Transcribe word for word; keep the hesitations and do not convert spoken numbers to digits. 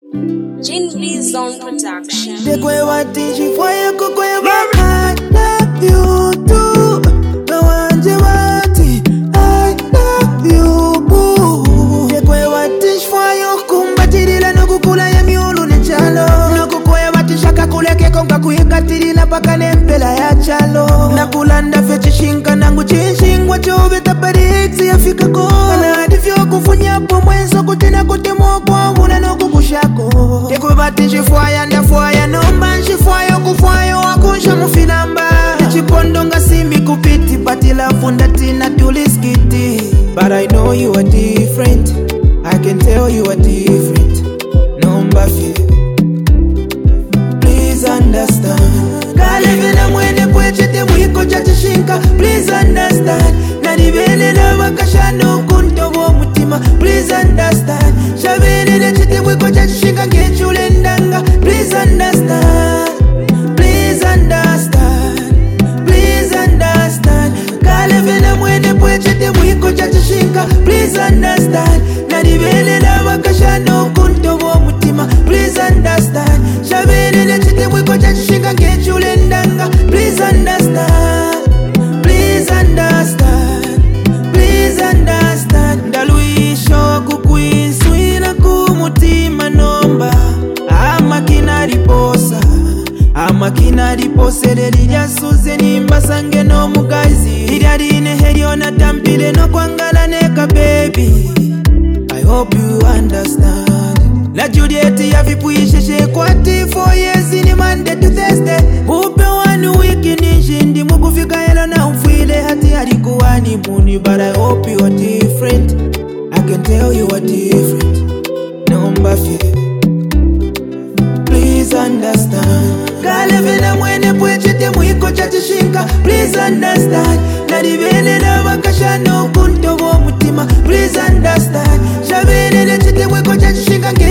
Gene B Zone Production. The kwe wati chifwaye kukwe I love you too. Mawanje wati I love you boo. The kwe wati chifwaye kumbatirila nokukula ya miulu ni chalo. Nokukwe wati shaka kuleke konga kuikatirila paka nempela ya chalo. Nakulanda fechi shinka nangu chinshingwa chove tapariksi ya fika ko. Anadifyo kufunyapo mwenso kutina kutimo kwa muna nokukushako. Dekwe bati nshifwaya ndafwaya nomba nshifwaya kufwaya wakunsha mufinamba. Chipondo nga simbi kupiti pati la funda tina tuliskiti. But I know you are different, I can tell you are different. Nomba fi, please understand. Kalevi na mwene kwechete mwiko chachishinka. Please understand. Nanibele na wakashano kuntobo mutima. Please understand. Shabele na chete mwiko chachishinka ngechule ndanga. Please understand. Please understand. Please understand. Kalevi na mwene kwechete mwiko chachishinka. Please understand. Nanibele na wakashano kuntobo mutima. Please understand. Shabele na chete mwiko chachishinka ngechule ndanga. Please understand. Please understand. Please understand. Ndaluisho kukuiswina kumutima nomba. Ama kina riposa, ama kina ripose lelija suze nimba sange no mugazi. Iriadine helio na tampile no kwangala neka baby. I hope you understand. La Juliet ya vipuisheshe kwati four years ni Monday to Thursday. Upe wanu wiki nishindi mukufika elo na ufile hati halikuwa ni muni. But I hope you are different, I can tell you are different. Nomba fi, please understand. Kalevi na mwene pwechete mwiko chachishinka. Please understand. Naribele na wakashano kuntobo mutima. Please understand. Shabele na chete mwiko chachishinka.